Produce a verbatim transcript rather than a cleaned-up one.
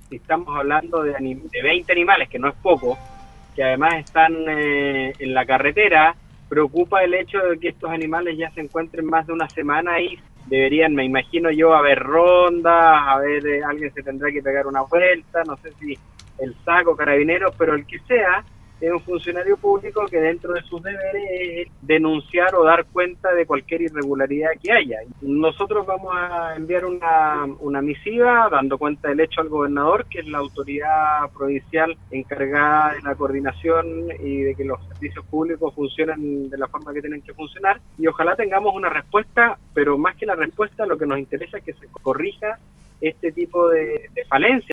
si estamos hablando de, de veinte animales, que no es poco, que además están eh, en la carretera, preocupa el hecho de que estos animales ya se encuentren más de una semana ahí. Deberían, me imagino yo, haber rondas, a ver, eh, alguien se tendrá que pegar una vuelta, no sé si el saco, carabineros, pero el que sea, es un funcionario público que dentro de sus deberes es denunciar o dar cuenta de cualquier irregularidad que haya. Nosotros vamos a enviar una, una misiva dando cuenta del hecho al gobernador, que es la autoridad provincial encargada de la coordinación y de que los servicios públicos funcionen de la forma que tienen que funcionar, y ojalá tengamos una respuesta, pero más que la respuesta, lo que nos interesa es que se corrija este tipo de, de falencias.